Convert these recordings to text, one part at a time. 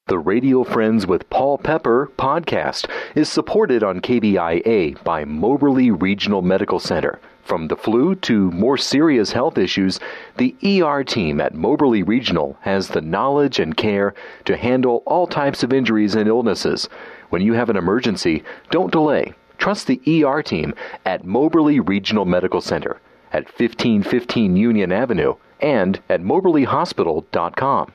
The Radio Friends with Paul Pepper podcast is supported on KBIA by Moberly Regional Medical Center. From the flu to more serious health issues, the ER team at Moberly Regional has the knowledge and care to handle all types of injuries and illnesses. When you have an emergency, don't delay. Trust the ER team at Moberly Regional Medical Center at 1515 Union Avenue and at moberlyhospital.com.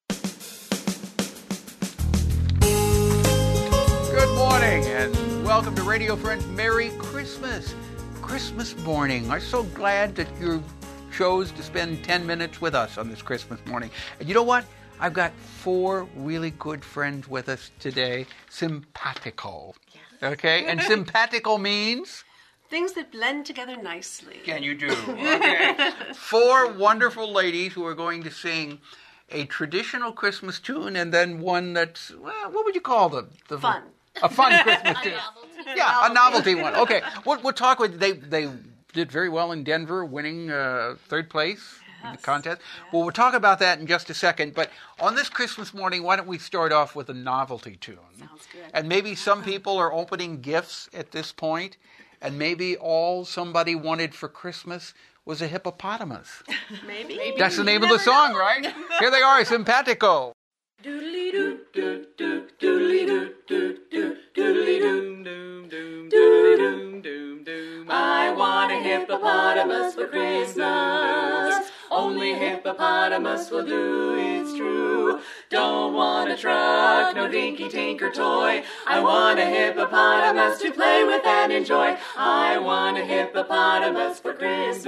And welcome to Radio Friends. Merry Christmas. Christmas morning. I'm so glad that you chose to spend 10 minutes with us on this Christmas morning. And you know what? I've got 4 really good friends with us today. Simpatico. Yes. Okay? And simpatico means? Things that blend together nicely. Can you do? Okay. 4 wonderful ladies who are going to sing a traditional Christmas tune and then one that's, well, what would you call them? Fun. A fun Christmas tune. Yeah, a novelty one. Okay, we'll talk with. They did very well in Denver, winning 3rd place in the contest. Yes. Well, we'll talk about that in just a second. But on this Christmas morning, why don't we start off with a novelty tune? Sounds good. And maybe some people are opening gifts at this point, and maybe all somebody wanted for Christmas was a hippopotamus. Maybe. That's the name of the song, right? Here they are, Simpatico. Doodly-doo, doo-doo, doodly-doo, doo-doo, doodly-doo, doom, doom, doom, doom. I want a hippopotamus for Christmas. Only hippopotamus will do, it's true. Don't want a truck, no dinky tinker toy. I want a hippopotamus to play with and enjoy. I want a hippopotamus for Christmas.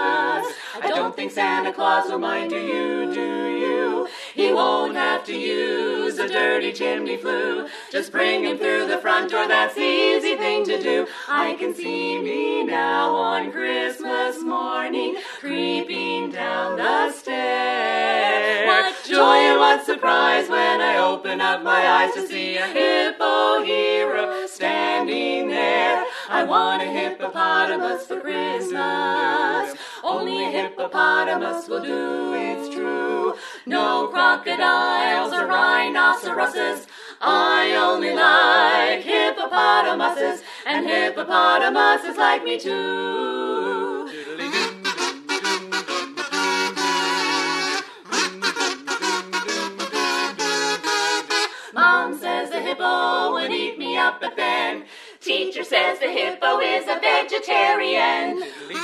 I don't think Santa Claus will mind, do you? He won't have to use a dirty chimney flue. Just bring him through the front door, that's the easy thing to do. I can see me now on Christmas morning, creeping down the stairs. What joy and what surprise when I open up my eyes to see a hippo hero standing there. I want a hippopotamus for Christmas. Only a hippopotamus will do, it's true. No crocodiles or rhinoceroses. I only like hippopotamuses, and hippopotamuses like me too. Mom says the hippo would eat me up, but then teacher says the hippo is a vegetarian.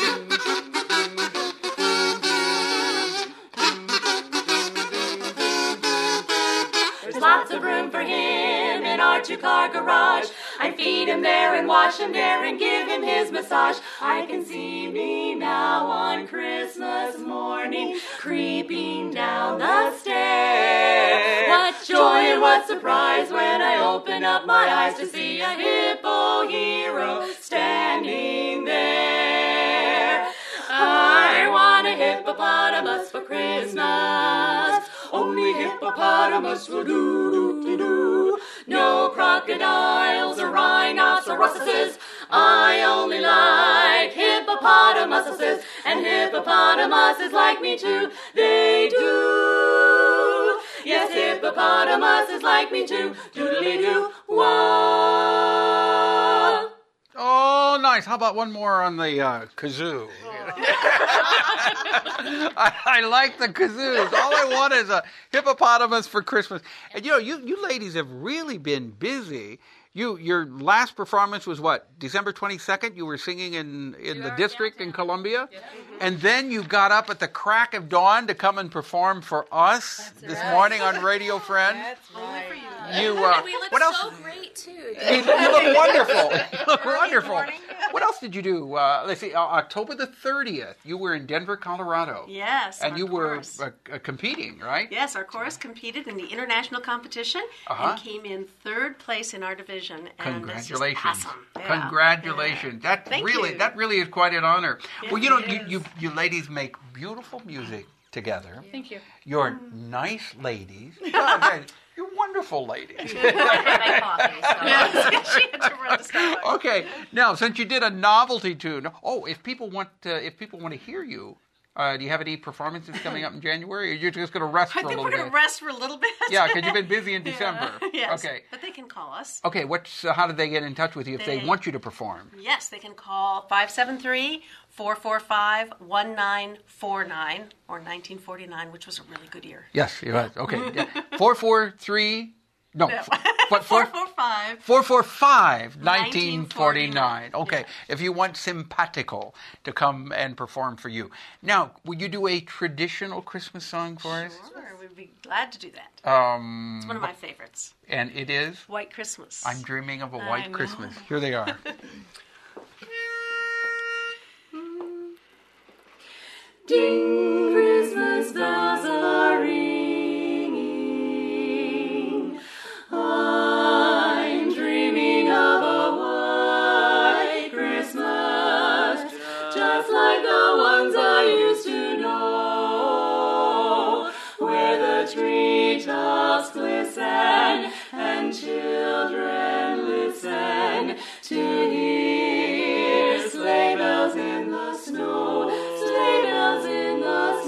Lots of room for him in our 2-car garage. I feed him there and wash him there and give him his massage. I can see me now on Christmas morning, creeping down the stairs. What joy and what surprise when I open up my eyes to see a hippo hero standing there. I want a hippopotamus for Christmas. Only hippopotamus will do. No crocodiles or rhinoceroses. I only like hippopotamuses, and hippopotamuses like me too. They do. Yes, hippopotamuses like me too. Doodly-doo, wah. Oh, nice. How about one more on the kazoo? I like the kazoos. All I want is a hippopotamus for Christmas. And you ladies have really been busy. Your last performance was what? December 22nd? You were singing in the district in Columbia? Yeah. And then you got up at the crack of dawn to come and perform for us this morning on Radio Friends. That's right. For you. We look what else? So great, too. You look wonderful. You look wonderful. What else did you do? Let's see, October the 30th, you were in Denver, Colorado. Yes, and you were competing, right? Yes, our chorus competed in the international competition and came in 3rd place in our division. And congratulations! Awesome. Yeah. Congratulations! Yeah. That really is quite an honor. Yes, well, you ladies make beautiful music together. Thank you. You're nice ladies. You're wonderful ladies. She had to run the stop. Okay, now since you did a novelty tune, if people want to hear you Do you have any performances coming up in January, or you're just going to rest for a I think little we're bit? going to rest for a little bit. Yeah, because you've been busy in December. Yes. Okay. But they can call us. Okay, how do they get in touch with you if they want you to perform? Yes, they can call 573-445-1949 or 1949, which was a really good year. Yes, you're right. Okay. Yeah. 443. No. What? 445. 445-1949. Okay. Yeah. If you want Simpatico to come and perform for you. Now, would you do a traditional Christmas song for us? Sure, we'd be glad to do that. It's one of my favorites. And it is? White Christmas. I'm dreaming of a I white know. Christmas. Here they are. Ding, Christmas bells are ringing. I'm dreaming of a white Christmas, just like the ones I used to know, where the treetops glisten and children listen to hear sleigh bells in the snow, sleigh bells in the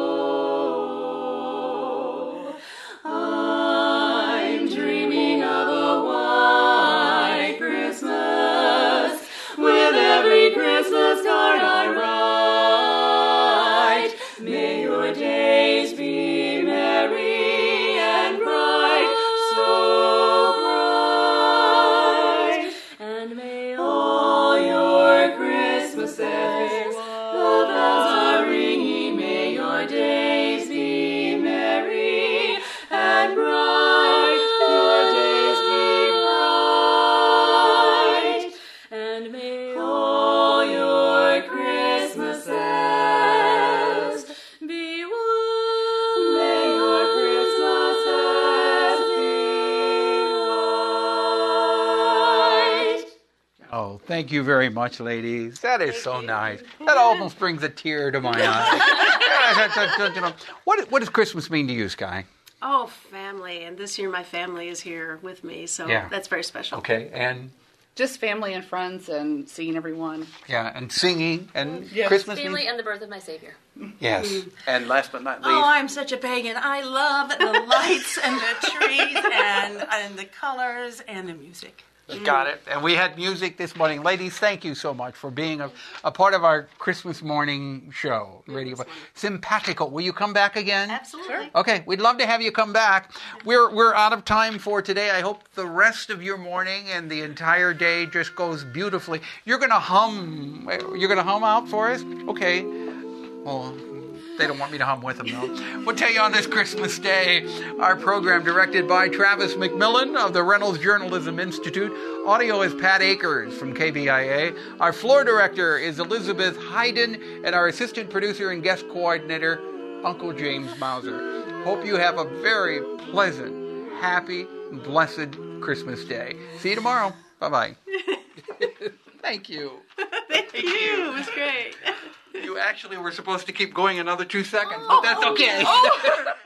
snow. I'm dreaming of a white Christmas, with every Christmas card I write. May your days be merry and bright, so bright, and may all your Christmases, the bells are ringing. May your days be merry and bright, your days be bright, and may all your Christmases be white. May your Christmases be white. Oh, thank you very much, ladies. That is so nice. That almost brings a tear to my eye. What does Christmas mean to you, Sky? Oh, family. And this year my family is here with me, so Yeah. that's very special. Okay, and Just family and friends and seeing everyone. yeah, and singing and Yes. Christmas Family means, and the birth of my Savior. yes. And last but not least, Oh, I'm such a pagan. I love the lights and the trees and the colors and the music. got it. And we had music this morning. Ladies, thank you so much for being a part of our Christmas morning show. Radio Simpatico. Will you come back again? Absolutely. Okay, we'd love to have you come back. We're out of time for today. I hope the rest of your morning and the entire day just goes beautifully. You're gonna hum. You're gonna hum out for us? Okay. Well, they don't want me to hum with them, though. We'll tell you on this Christmas Day, our program directed by Travis McMillan of the Reynolds Journalism Institute. Audio is Pat Akers from KBIA. Our floor director is Elizabeth Hayden, and our assistant producer and guest coordinator, Uncle James Mauser. Hope you have a very pleasant, happy, and blessed Christmas day. See you tomorrow. Bye-bye. Thank you. Thank you. It was great. You actually were supposed to keep going another 2 seconds, but that's okay.